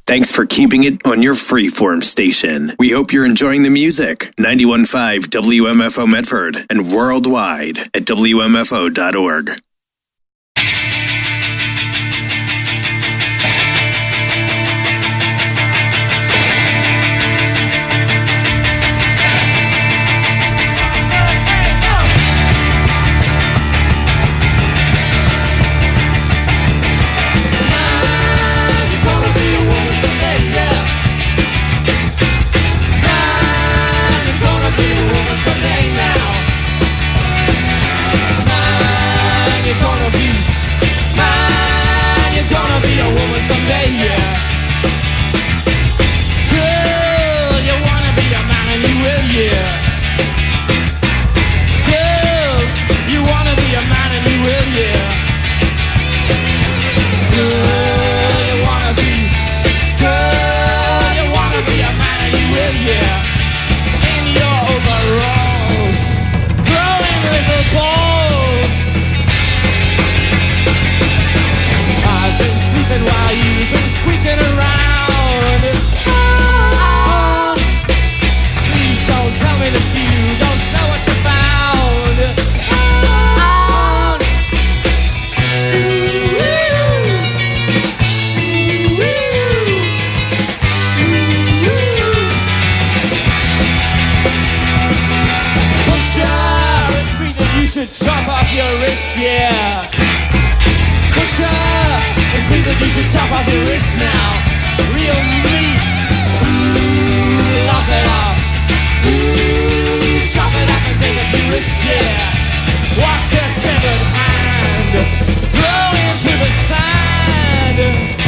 Thanks for keeping it on your freeform station. We hope you're enjoying the music. 91.5 WMFO Medford and worldwide at WMFO.org. Someday, yeah. Girl, you wanna be a man and you will, yeah. Girl, you wanna be a man and you will, yeah. Girl, you wanna be a man and you will, yeah. In your overalls, growing little balls. I've been sleeping while you've been squeaking around. Please don't tell me that you don't know what you found. Butcher is breathing, you should chop off your wrist, yeah. Butcher is breathing, you should chop off your wrist now. Real meat, ooh, lop it off. Ooh, chop it up and take a few risks, yeah. Watch your severed hand blowing through the sand.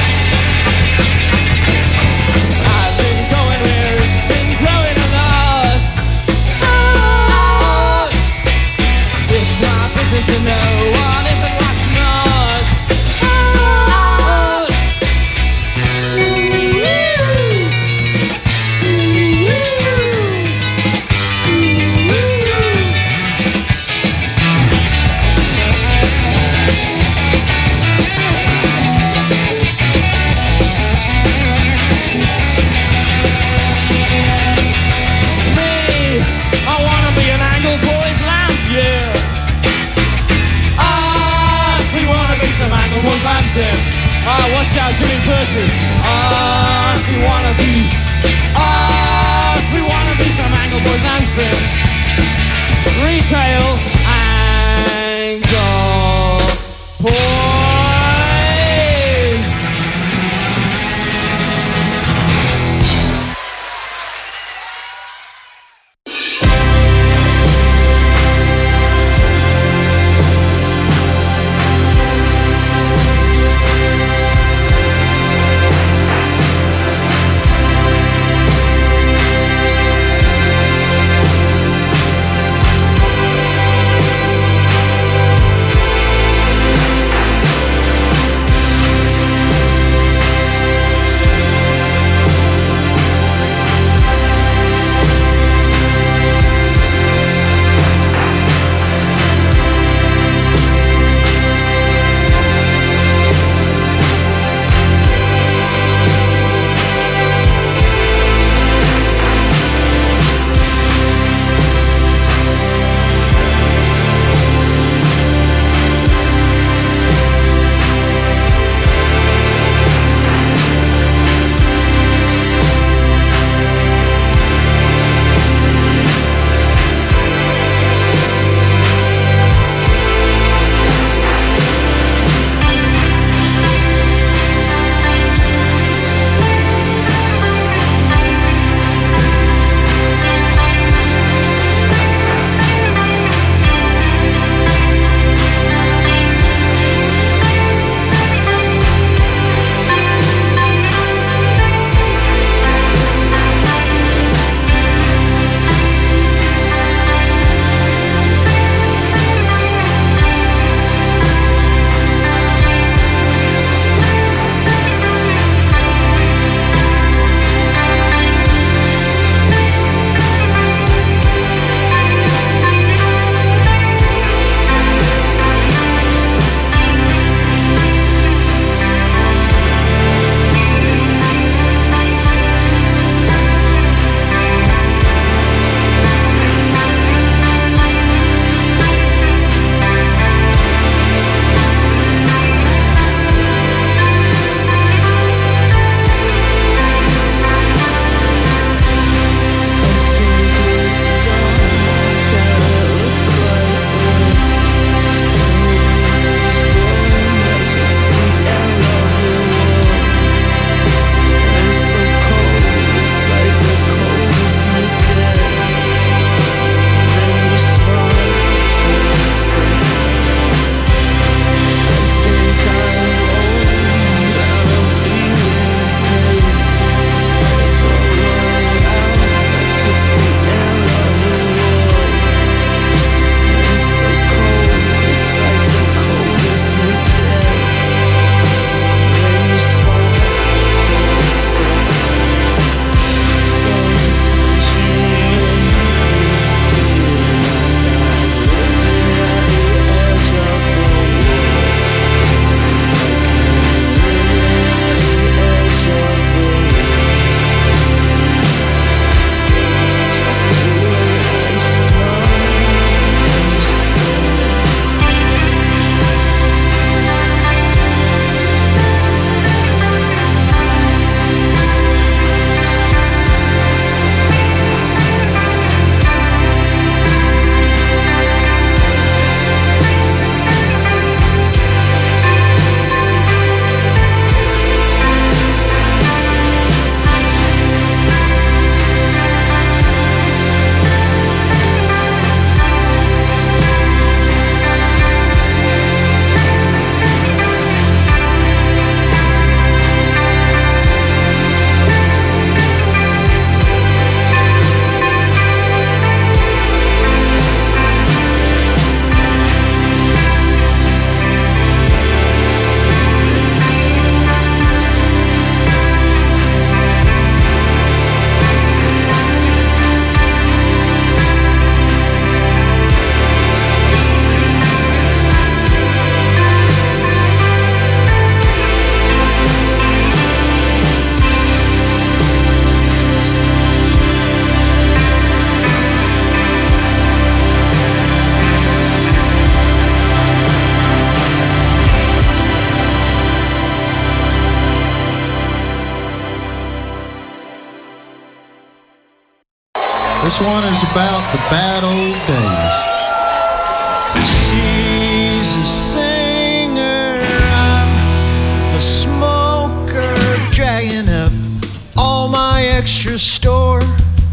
I've been going where it's been growing on us. It's my business to know what isn't what's not. Some angle boys lambs then. Watch out, Jimmy Percy. We wanna be some angle boys lambs then. Retail angle boys. This one is about the bad old days. She's a singer, I'm a smoker, dragging up all my extra store.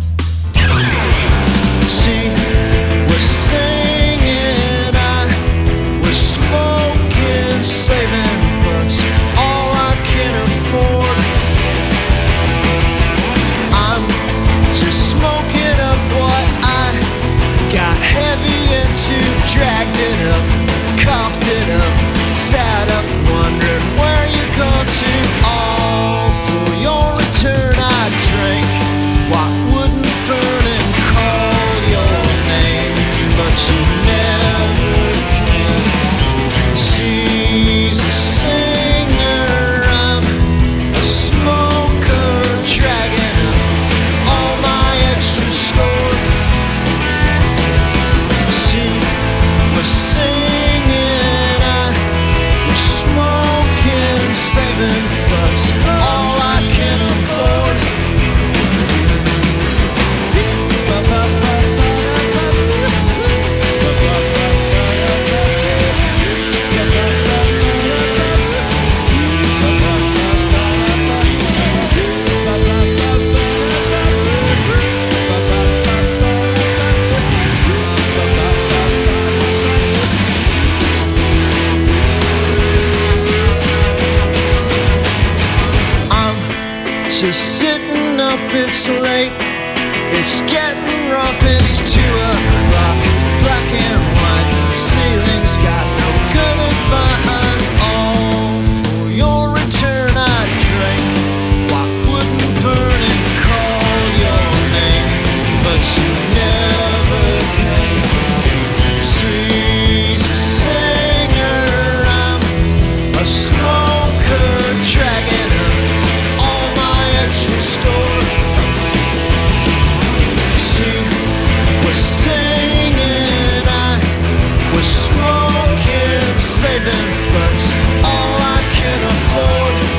She was singing, I was smoking, saving bucks, all I can afford. I'm just smoking up what I got heavy into, dragged it up, coughed it up, sat up, wondering where you come to. All for your return I drank what wouldn't burn and called your name, but you never came. She's a singer, I'm a smoker, dragging up all my extra store. She was singing, I was smoking, saving bucks, all I can afford. Just sitting up, it's late, it's getting rough, it's 2 o'clock, black and white, ceiling's got no good advice. All for your return I drank what wouldn't burn and called your name, but you never came. She's a singer, I'm a smoker, dragging up extra store. She was singing, I was smoking, saving bucks, all I can afford.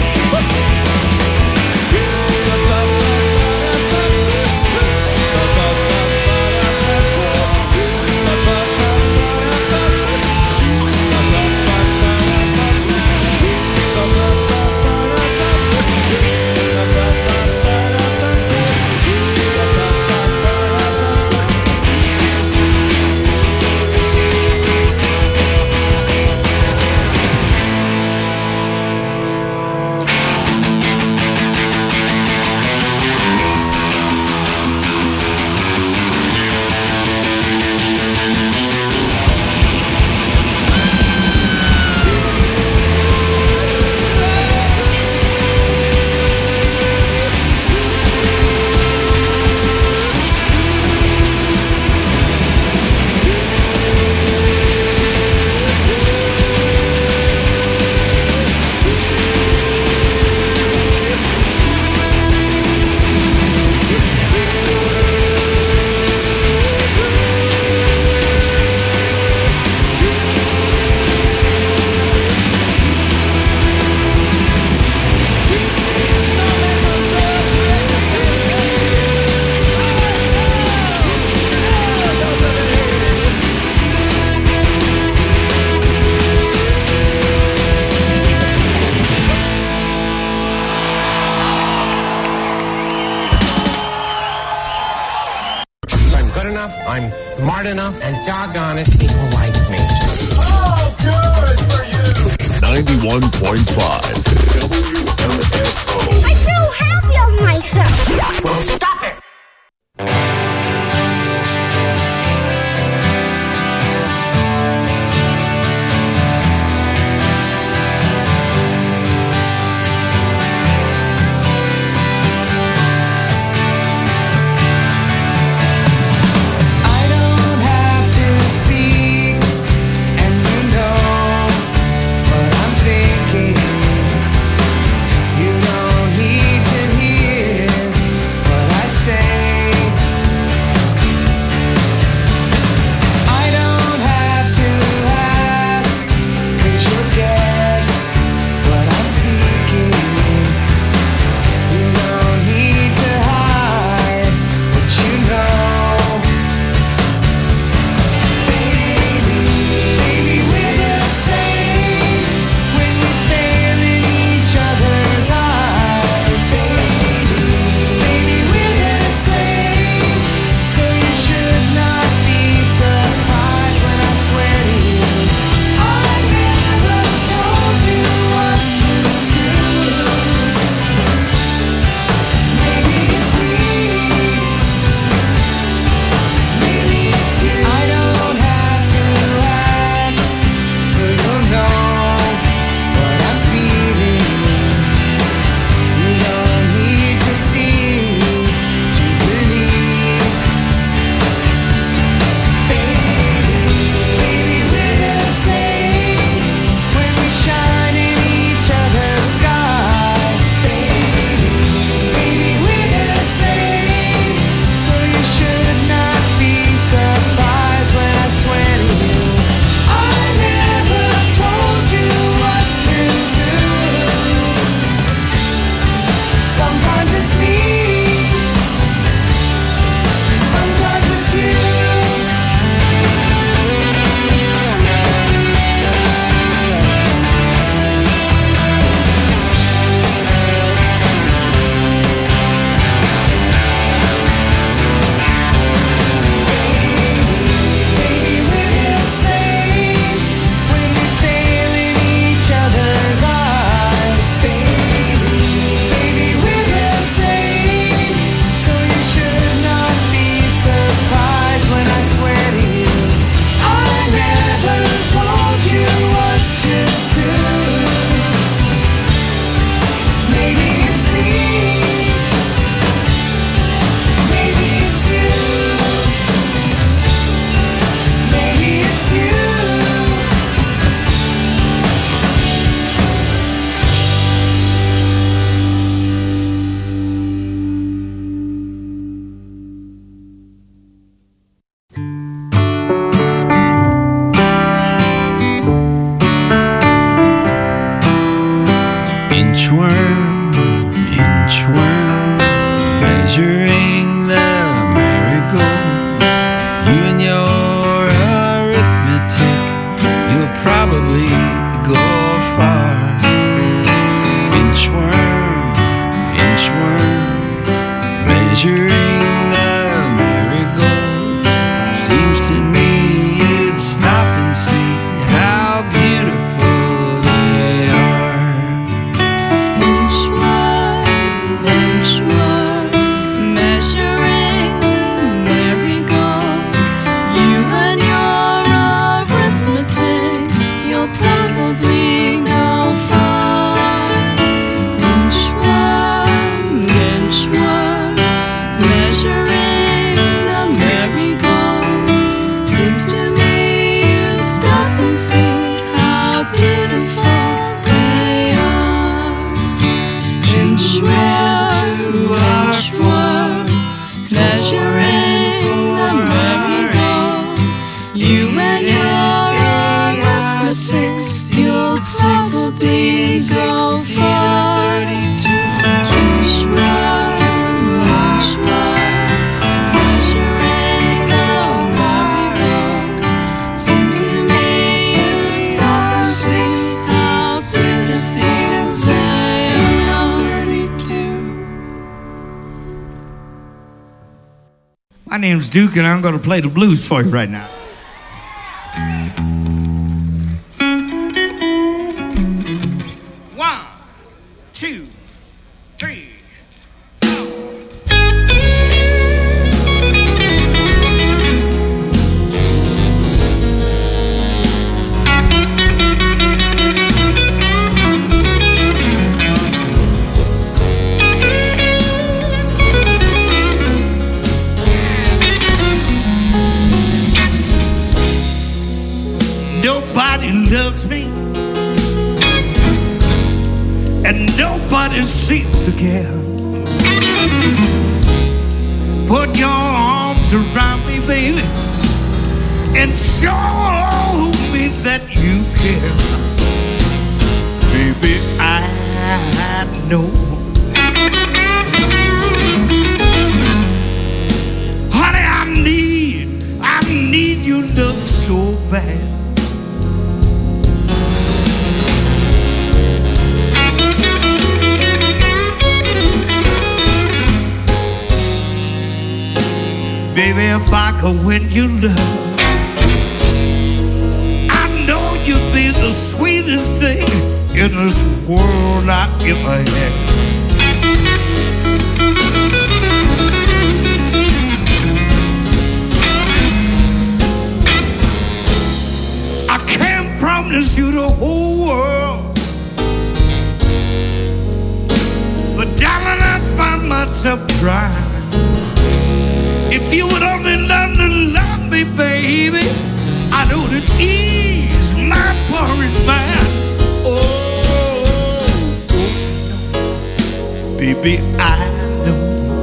I'm smart enough, and doggone it, people like me. Oh, good for you! 91.5 WMFO. I feel happy of myself. Well, stop it! You don't need to hear what I pleasuring the merry-go. You and your arithmetic, your faculties go far. Each word, pleasuring the merry-go. Seems to me you stop and sing, stop to the thing and say, My name's Duke, and I'm going to play the blues for you right now. One, two, three. Nobody loves me, and nobody seems to care. Put your arms around me, baby, and show me that you care. Baby, I know. Honey, I need your love so bad. Baby, if I could win your love, I know you'd be the sweetest thing in this world I ever had. I can't promise you the whole world, but darling, I find myself trying. If you would only learn to love me, baby, I know that ease my worried mind. Oh, baby, I know.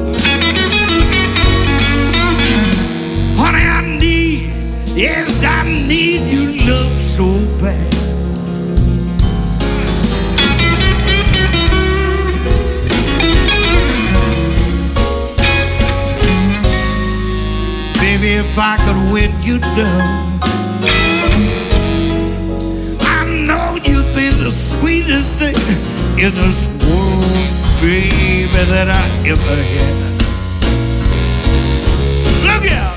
Honey, yes, I need your love so bad. If I could win you love, I know you'd be the sweetest thing in this world, baby, that I ever had. Look out!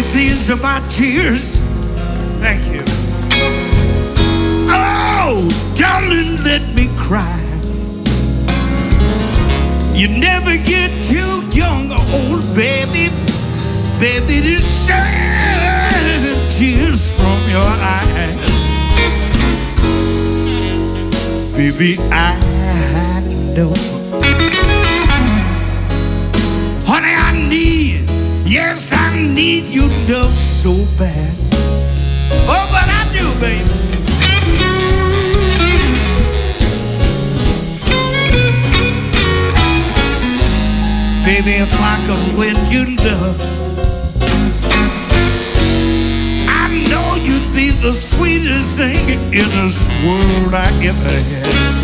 these are my tears. Thank you. Oh, darling, let me cry. You never get too young or old, baby. Baby, to shed tears from your eyes. Baby, I know. Honey, I need, yes, I need your love so bad. Oh, but I do, baby. Baby, if I could win your love, I know you'd be the sweetest thing in this world I ever had.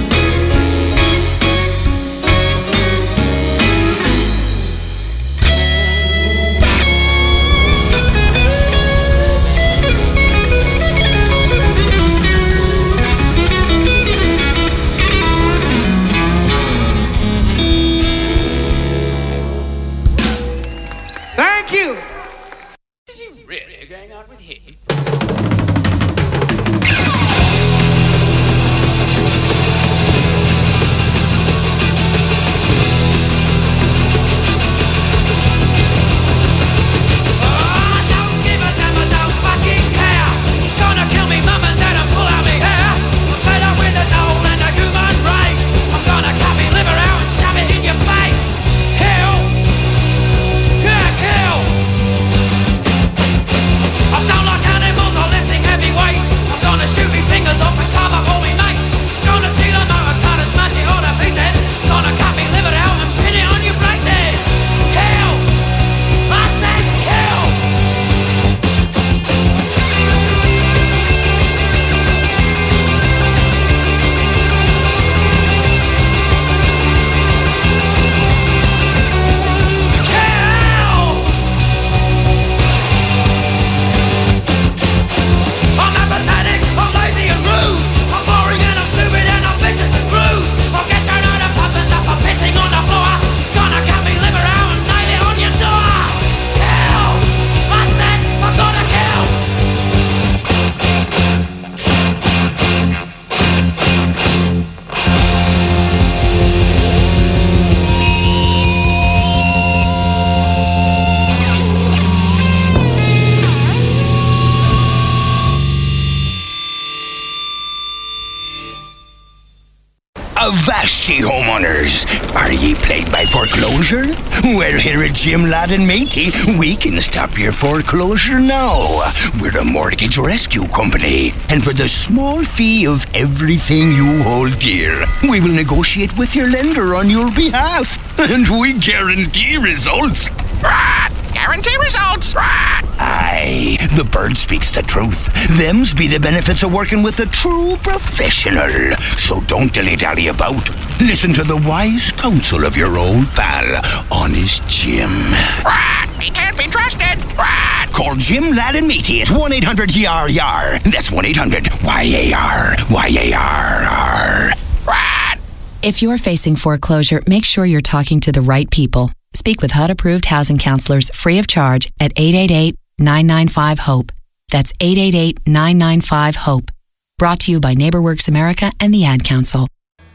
Avast ye, homeowners! Are ye plagued by foreclosure? Well, here at Jim Ladd & Matey, we can stop your foreclosure now. We're a mortgage rescue company, and for the small fee of everything you hold dear, we will negotiate with your lender on your behalf, and we guarantee results. Guarantee results. Aye, the bird speaks the truth. Them's be the benefits of working with a true professional. So don't dilly-dally about. Listen to the wise counsel of your old pal, Honest Jim. He can't be trusted. Call Jim Ladd & Matey at 1-800-YAR-YAR. That's 1-800-YAR. YAR. If you're facing foreclosure, make sure you're talking to the right people. Speak with HUD-approved housing counselors free of charge at 888-995-HOPE. That's 888-995-HOPE. Brought to you by NeighborWorks America and the Ad Council.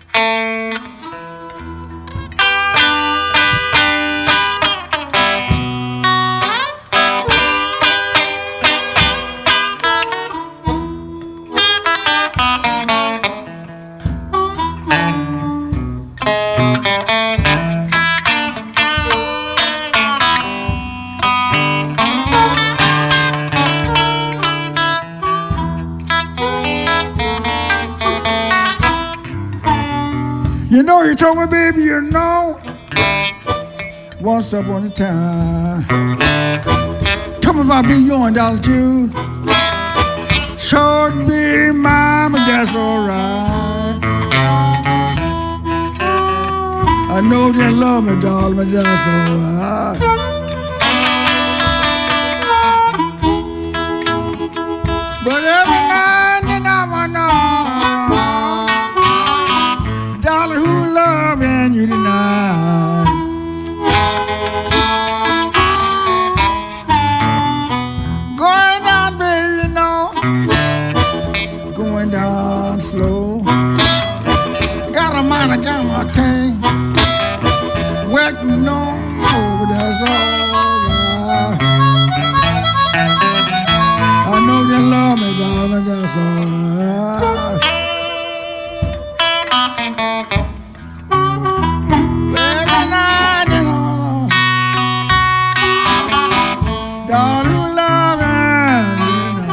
You know, you told me, baby, you know, once upon a time. Tell me if I be your dollar too. Should be mine, but that's alright. I know you love me, darling, but that's alright. But every night and I wanna know, darling, who loving you tonight? mind, I got my king. Waiting on over, that's all right. I know you love me, darling, that's all right. Baby, night, you know, darling, you love me, you know.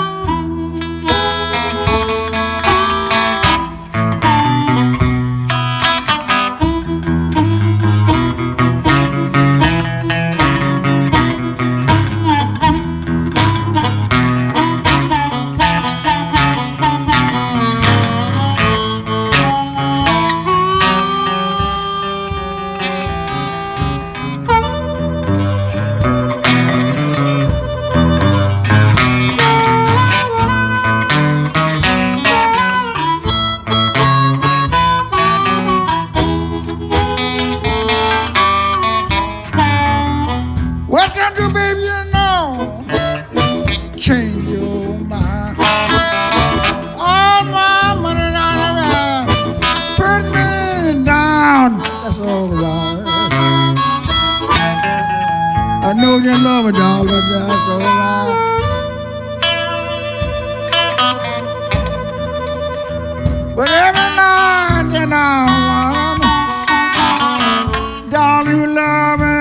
What can do, baby, you know? Change your mind. All my money down there, put me down. That's all right. I know you love me, darling, but that's all right. But every night, you know, darling, you love me.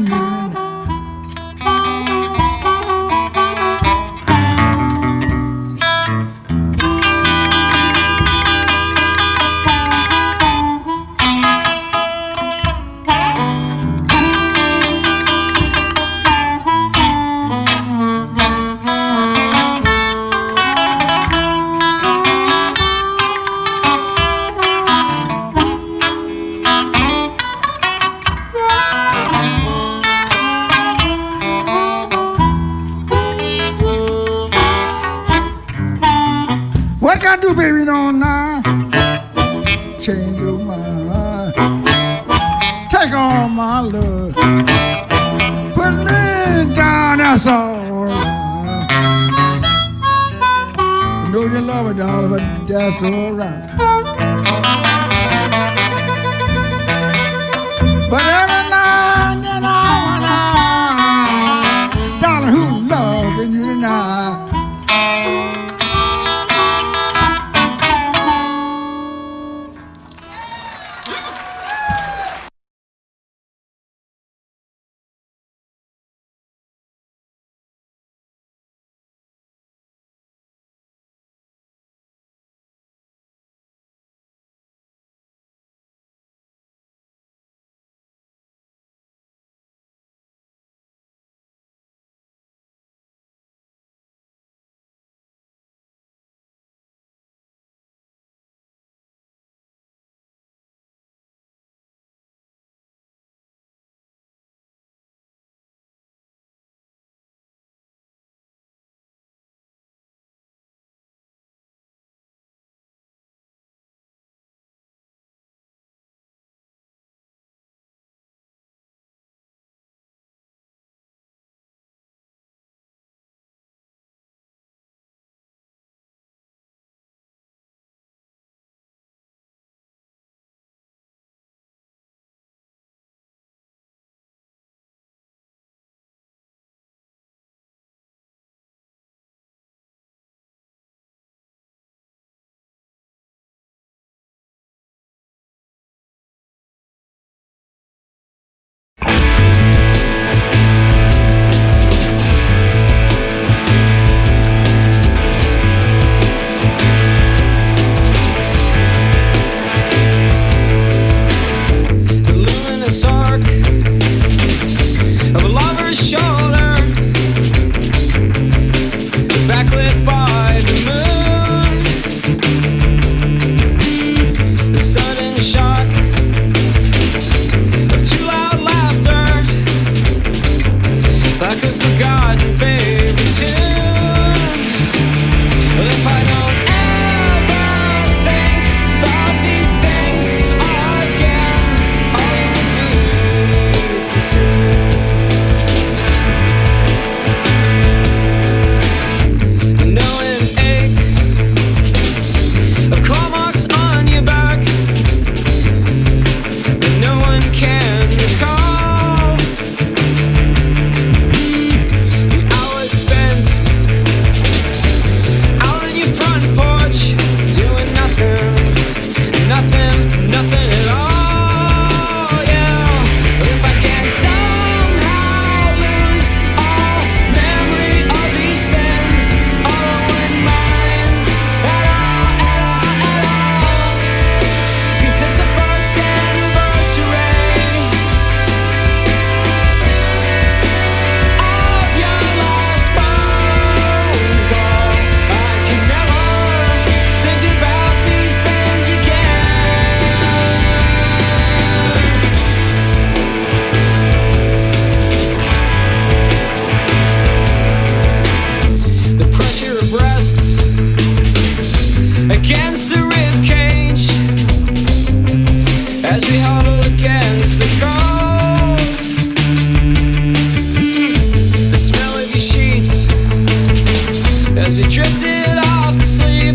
What can I do, baby, don't now? Change your mind. Take all my love. Put me down, that's all right. I know you love me, darling, but that's all right. But every night and hour, darling, who loving you tonight? as we huddle against the cold. The smell of your sheets as we drifted off to sleep,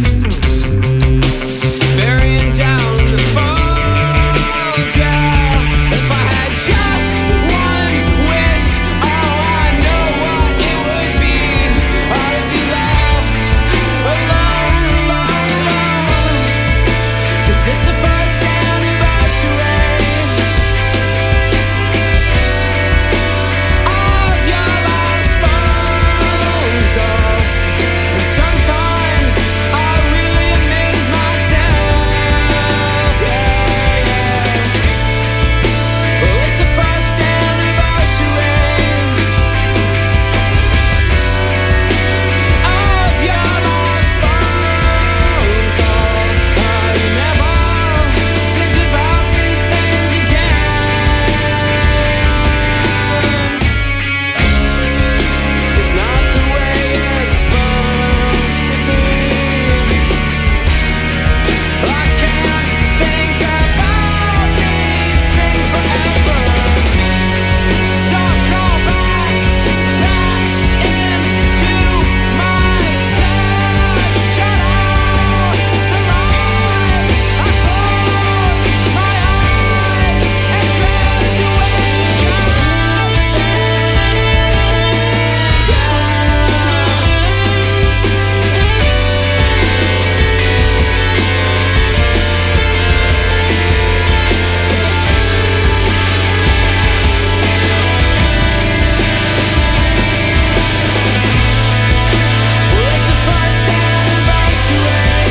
burying down the phones. Yeah, if I had just one wish, oh, I know what it would be. I'd be left alone, alone, alone. 'Cause it's the first anniversary of your last phone call. And sometimes I really amaze myself. Yeah, yeah. Well, it's the first anniversary of your last phone call. I never think about these things again. It's not the way it's supposed to be. I can't think about these things forever. So crawl back into my head. Shut out the light. I close my eyes and try to wake up. Well, it's the first anniversary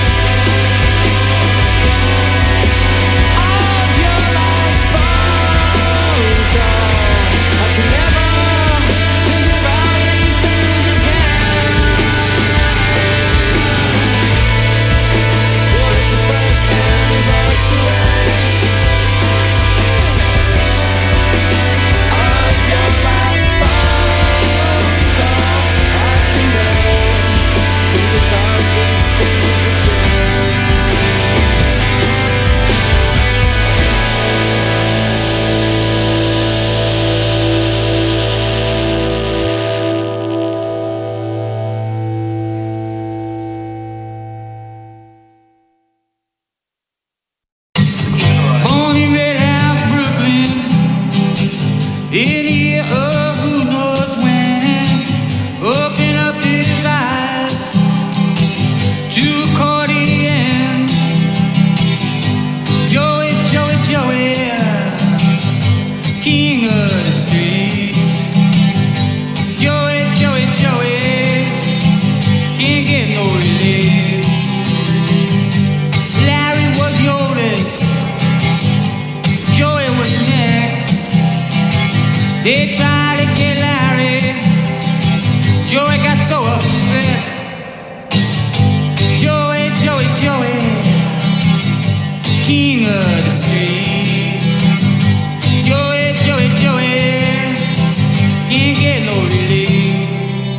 of your last phone call. I can never think about these things again. Well, it's the first anniversary of your last phone call. I can never think about these things again. Born in Red House, Brooklyn, in the year of who knows when. Open up his eyes to accordion. Joey, Joey, Joey, king of the streets. Joey, Joey, Joey, can't get no relief. Larry was the oldest, Joey was next. They tried to get Larry, Joey got so upset. Joey, Joey, Joey, king of the streets. Joey, Joey, Joey, can't get no relief.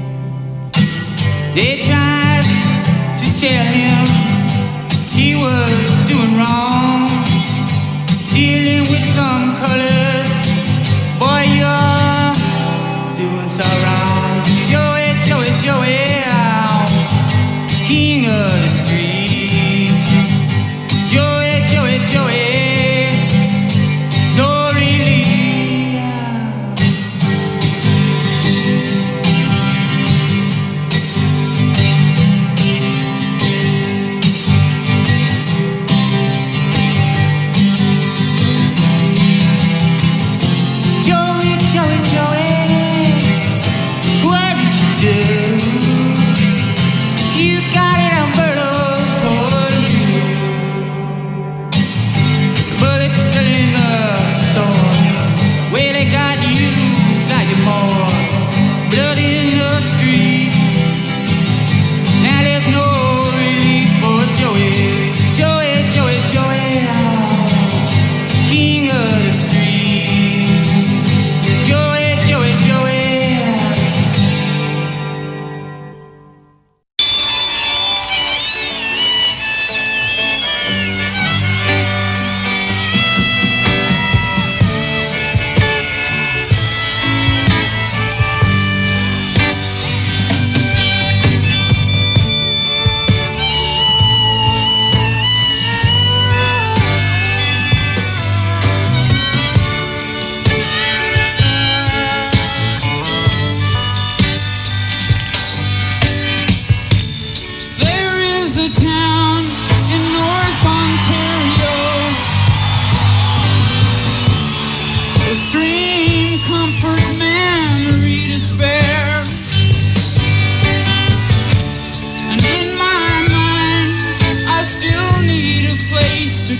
They tried to tell him he was doing wrong, dealing with some colors. Boy, you're doing so wrong. Joey, Joey, Joey, king of the streets. Joey, Joey, Joey,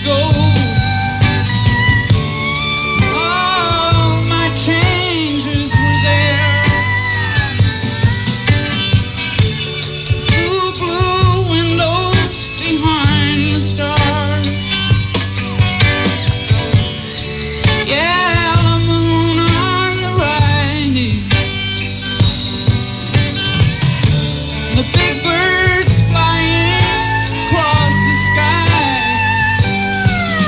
go. All my changes were there. Blue, blue windows behind the stars. Yellow moon on the right. The big birds flying across the sky.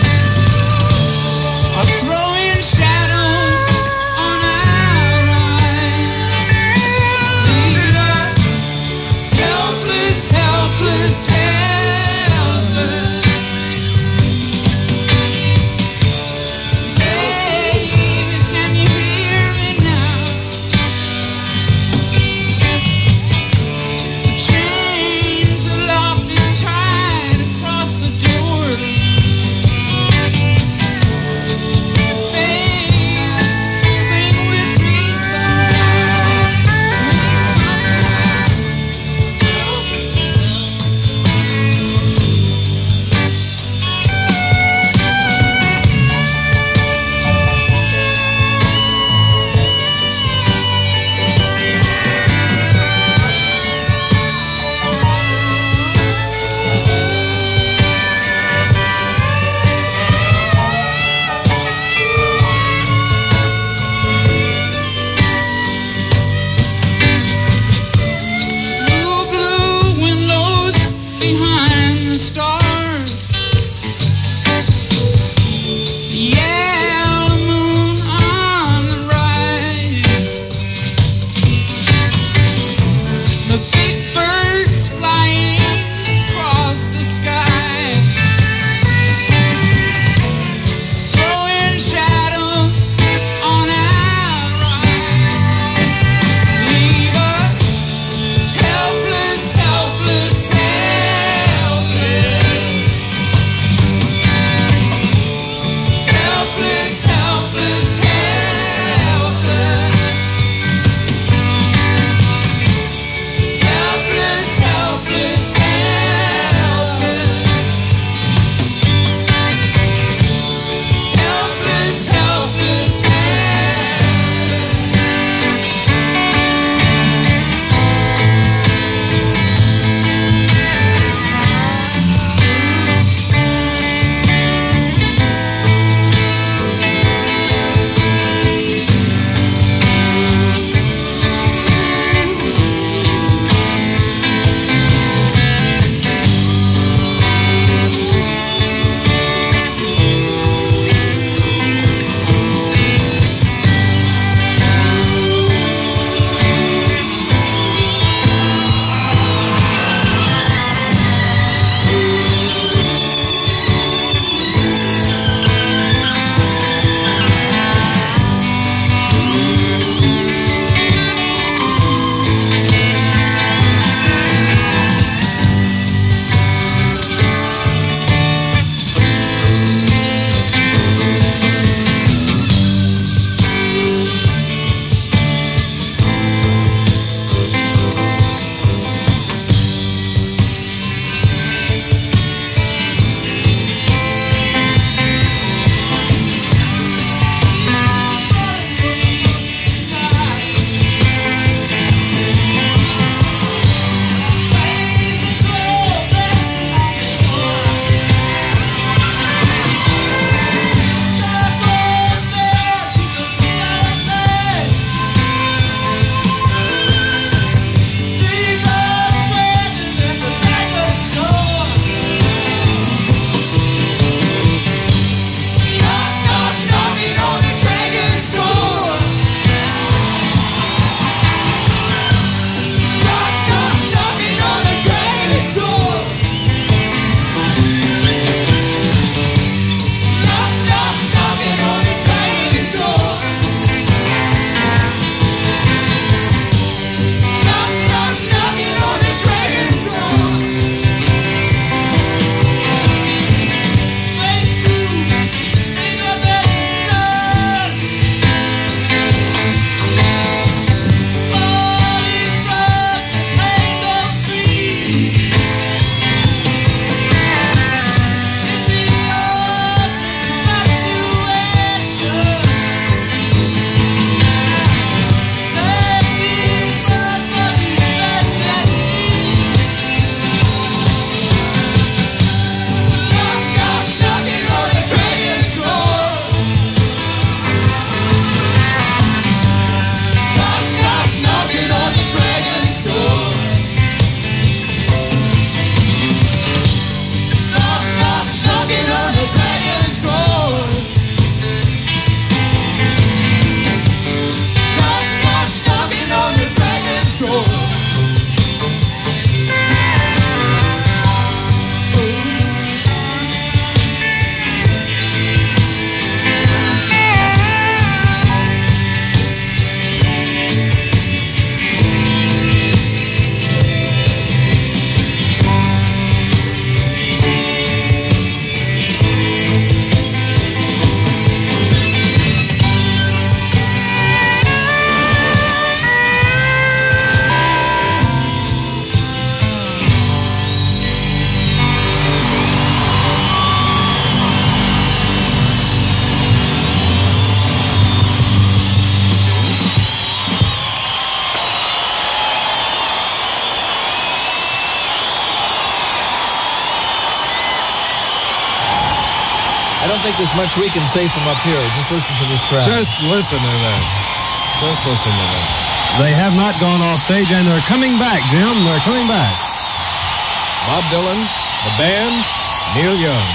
I don't think there's much we can say from up here. Just listen to this crowd. Just listen to that. Just listen to that. They have not gone off stage, and they're coming back, Jim. They're coming back. Bob Dylan, the band, Neil Young.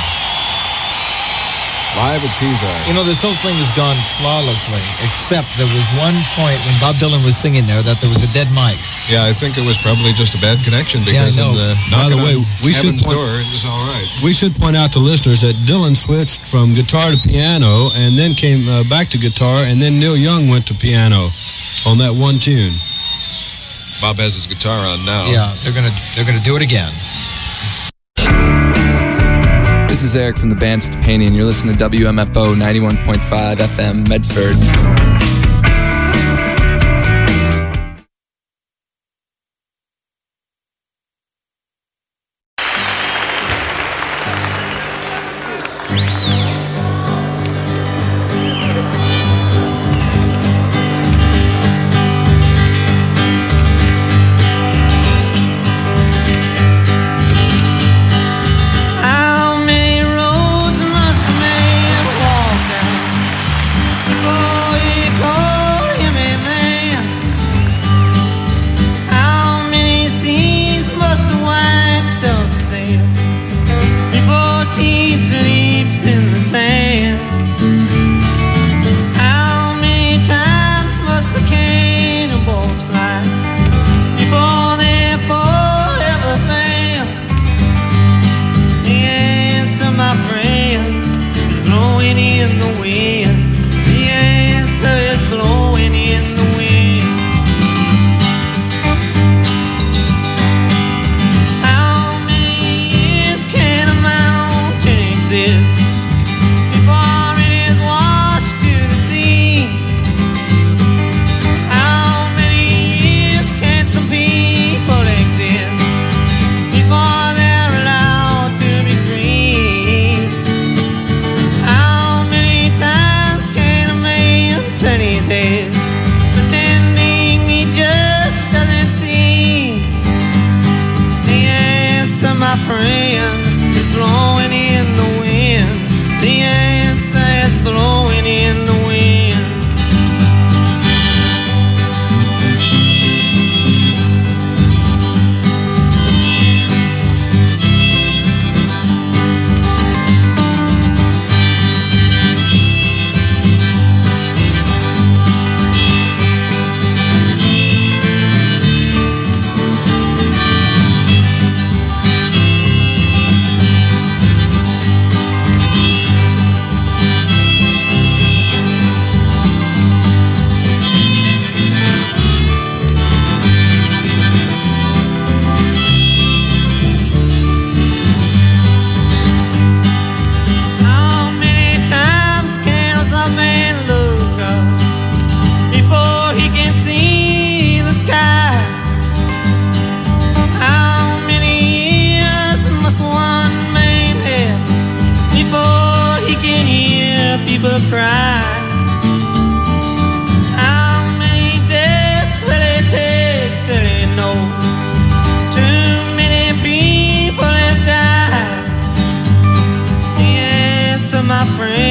Live at Teasdale. You know, this whole thing has gone flawlessly, except there was one point when Bob Dylan was singing there that there was a dead mic. Yeah, I think it was probably just a bad connection because yeah, I know. By the way, we should it was all right. We should point out to listeners that Dylan switched from guitar to piano and then came back to guitar, and then Neil Young went to piano on that one tune. Bob has his guitar on now. Yeah, they're gonna do it again. This is Eric from the band Stepani, and you're listening to WMFO 91.5 FM Medford. My friend